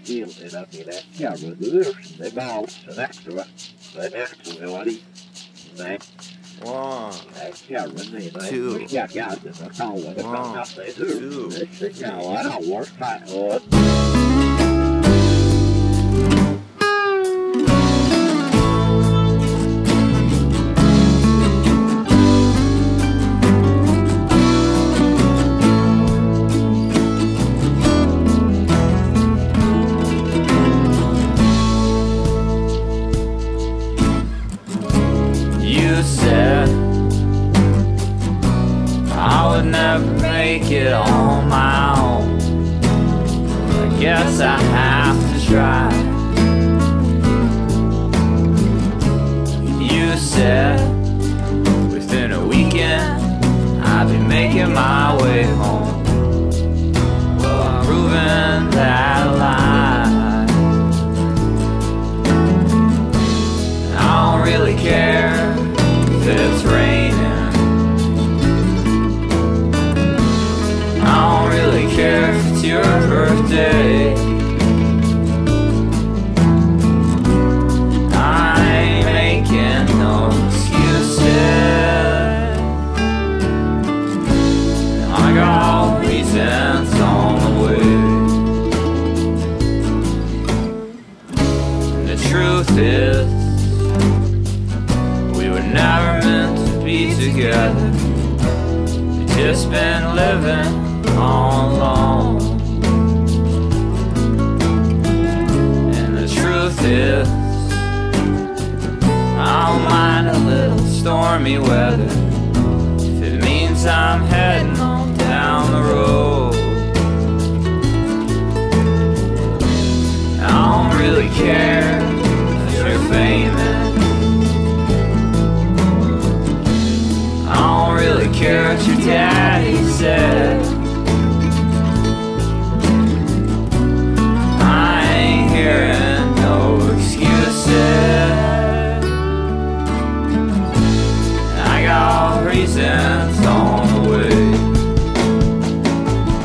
Egentligen att mina kärror det var också extra. Det är extra vad det. Nej. One, Kärror nej. two, Jag kan inte ta det från nästa two, Det kan vara work. You said I would never make it on my own. I guess I have to try. You said within a weekend I'd be making my way home. Well, I'm proving that lie. I don't really care if it's raining. I don't really care if it's your birthday. I ain't making no excuses. I got reasons on the way. And the truth is, we were never meant to be together. We've just been living on alone. And the truth is, I don't mind a little stormy weather if it means I'm heading on down the road. I don't really care if you're famous. I don't really care what your daddy said. I ain't hearing no excuses. I got reasons on the way.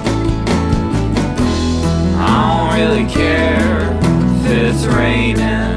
I don't really care if it's raining.